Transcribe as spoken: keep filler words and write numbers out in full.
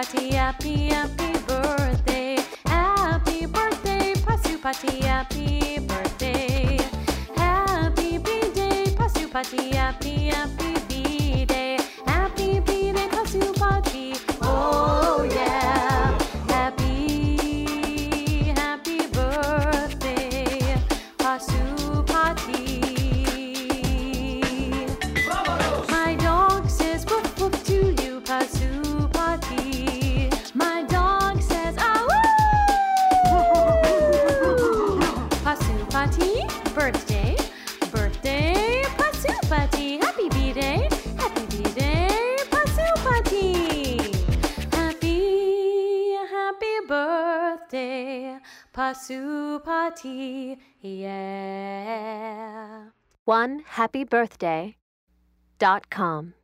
Pasupati, happy, happy birthday. Happy birthday, Pasupati, happy birthday. Happy B-Day, Pasupati, happy, happy B-Day. Happy B-Day, Pasupati, oh yeah. Happy, happy birthday, Pasupati. My dog says woof woof to you, Pasupati. My dog says ah woo. Pasupati, birthday, birthday, Pasupati. Happy B-Day, happy B-Day, Pasupati. Happy, happy birthday, Pasupati, yeah. One happy birthday dot com